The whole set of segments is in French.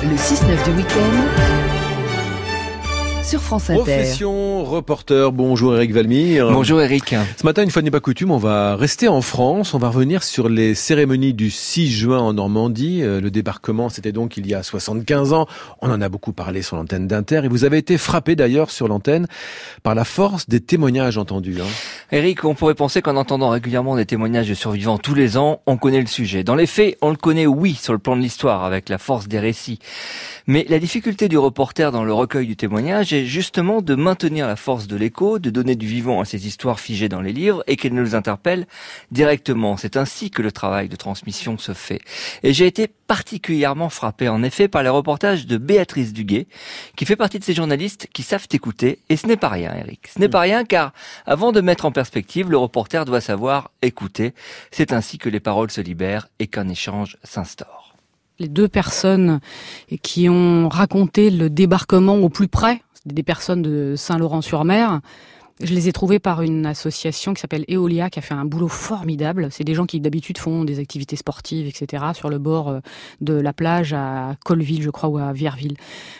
Le 6-9 du week-end sur France Inter. Profession reporter, bonjour Eric Valmire. Bonjour Eric. Ce matin, une fois n'est pas coutume, on va rester en France, on va revenir sur les cérémonies du 6 juin en Normandie. Le débarquement, c'était donc il y a 75 ans. On en a beaucoup parlé sur l'antenne d'Inter et vous avez été frappé d'ailleurs sur l'antenne par la force des témoignages entendus. Eric, on pourrait penser qu'en entendant régulièrement des témoignages de survivants tous les ans, on connaît le sujet. Dans les faits, on le connaît, oui, sur le plan de l'histoire, avec la force des récits. Mais la difficulté du reporter dans le recueil du témoignage est justement de maintenir la force de l'écho, de donner du vivant à ces histoires figées dans les livres et qu'elles nous interpellent directement. C'est ainsi que le travail de transmission se fait. Et j'ai été particulièrement frappé en effet par les reportages de Béatrice Duguay, qui fait partie de ces journalistes qui savent écouter. Et ce n'est pas rien, Eric. Ce n'est pas rien car avant de mettre en perspective, le reporter doit savoir écouter. C'est ainsi que les paroles se libèrent et qu'un échange s'instaure. Les deux personnes qui ont raconté le débarquement au plus près, des personnes de Saint-Laurent-sur-Mer, je les ai trouvées par une association qui s'appelle Eolia, qui a fait un boulot formidable. C'est des gens qui d'habitude font des activités sportives, etc., sur le bord de la plage à Colleville, je crois, ou à Vierville.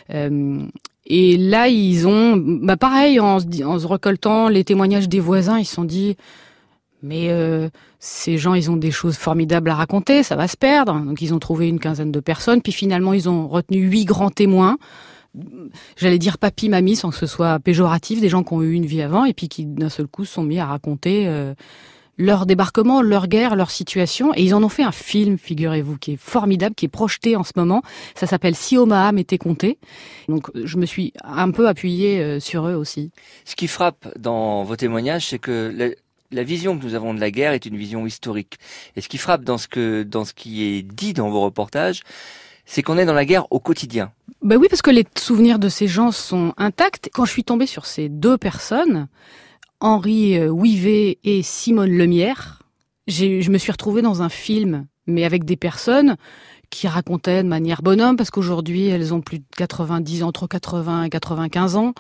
Et là, ils ont, pareil, en se recoltant les témoignages des voisins, ils se sont dit... Mais ces gens, ils ont des choses formidables à raconter, ça va se perdre. Donc ils ont trouvé une quinzaine de personnes, puis finalement ils ont retenu 8 grands témoins. J'allais dire papy, mamie, sans que ce soit péjoratif, des gens qui ont eu une vie avant et puis qui d'un seul coup se sont mis à raconter leur débarquement, leur guerre, leur situation. Et ils en ont fait un film, figurez-vous, qui est formidable, qui est projeté en ce moment. Ça s'appelle Si Omaha m'était compté. Donc je me suis un peu appuyée sur eux aussi. Ce qui frappe dans vos témoignages, c'est que la vision que nous avons de la guerre est une vision historique. Et ce qui frappe dans ce qui est dit dans vos reportages, c'est qu'on est dans la guerre au quotidien. Oui, parce que les souvenirs de ces gens sont intacts. Quand je suis tombée sur ces deux personnes, Henri Ouivet et Simone Lemierre, je me suis retrouvée dans un film, mais avec des personnes qui racontaient de manière bonhomme, parce qu'aujourd'hui, elles ont plus de 90 ans, entre 80 et 95 ans.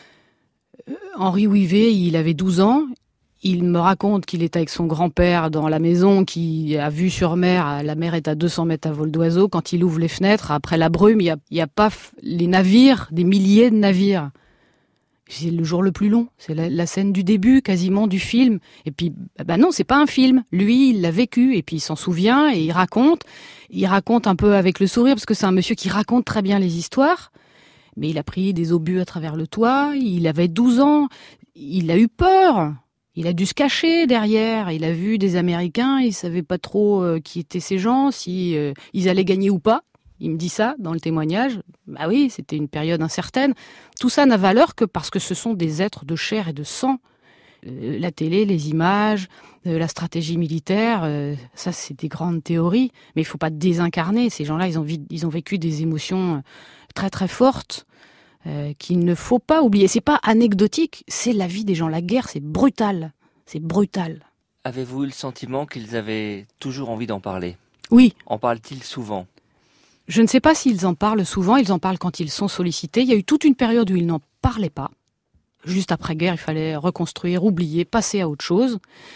Henri Ouivet, il avait 12 ans. Il me raconte qu'il est avec son grand-père dans la maison, qui a vue sur mer. La mer est à 200 mètres à vol d'oiseau. Quand il ouvre les fenêtres, après la brume, il y a pas les navires, des milliers de navires. C'est le jour le plus long. C'est la scène du début, quasiment, du film. Et puis, non, c'est pas un film. Lui, il l'a vécu, et puis il s'en souvient, et il raconte. Il raconte un peu avec le sourire, parce que c'est un monsieur qui raconte très bien les histoires. Mais il a pris des obus à travers le toit. Il avait 12 ans. Il a eu peur. Il a dû se cacher derrière, il a vu des Américains, il savait pas trop qui étaient ces gens, si ils allaient gagner ou pas. Il me dit ça dans le témoignage. Oui, c'était une période incertaine. Tout ça n'a valeur que parce que ce sont des êtres de chair et de sang. La télé, les images, la stratégie militaire, ça c'est des grandes théories, mais il faut pas désincarner. Ces gens-là, ils ont vécu des émotions très très fortes. Qu'il ne faut pas oublier. C'est pas anecdotique, c'est la vie des gens. La guerre, c'est brutal. C'est brutal. Avez-vous eu le sentiment qu'ils avaient toujours envie d'en parler ? Oui. En parlent-ils souvent ? Je ne sais pas s'ils en parlent souvent. Ils en parlent quand ils sont sollicités. Il y a eu toute une période où ils n'en parlaient pas. Juste après-guerre, il fallait reconstruire, oublier, passer à autre chose.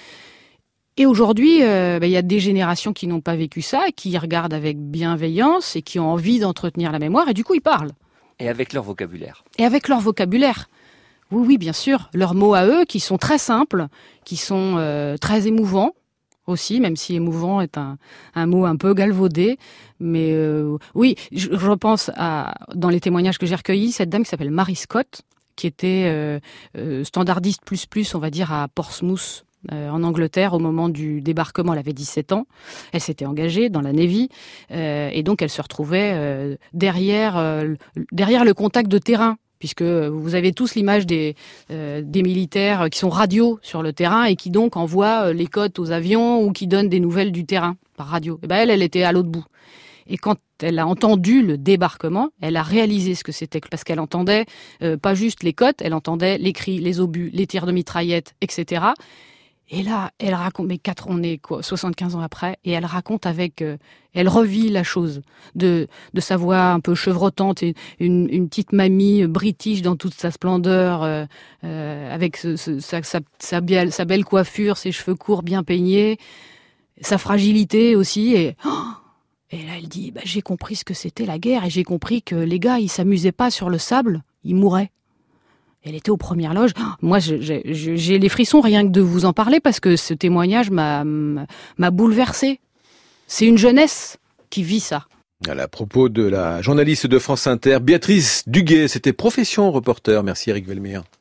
Et aujourd'hui, il y a des générations qui n'ont pas vécu ça, qui regardent avec bienveillance et qui ont envie d'entretenir la mémoire. Et du coup, ils parlent. Et avec leur vocabulaire. Oui, bien sûr. Leurs mots à eux, qui sont très simples, qui sont très émouvants aussi, même si émouvant est un mot un peu galvaudé. Mais oui, je repense dans les témoignages que j'ai recueillis, cette dame qui s'appelle Marie Scott, qui était standardiste plus, on va dire, à Portsmouth, en Angleterre au moment du débarquement. Elle avait 17 ans, elle s'était engagée dans la Navy et donc elle se retrouvait derrière le contact de terrain, puisque vous avez tous l'image des militaires qui sont radio sur le terrain et qui donc envoient les codes aux avions ou qui donnent des nouvelles du terrain par radio. Et elle était à l'autre bout. Et quand elle a entendu le débarquement, elle a réalisé ce que c'était, parce qu'elle entendait pas juste les cotes, elle entendait les cris, les obus, les tirs de mitraillettes, etc. Et là, elle raconte, mais on est 75 ans après, et elle raconte elle revit la chose, de sa voix un peu chevrotante, et une petite mamie british dans toute sa splendeur, avec sa belle coiffure, ses cheveux courts bien peignés, sa fragilité aussi, et Et là, elle dit, j'ai compris ce que c'était la guerre et j'ai compris que les gars, ils s'amusaient pas sur le sable, ils mouraient. Elle était aux premières loges. Moi, j'ai les frissons rien que de vous en parler parce que ce témoignage m'a bouleversée. C'est une jeunesse qui vit ça. À propos de la journaliste de France Inter, Béatrice Duguay, c'était Profession Reporter. Merci Eric Velmire.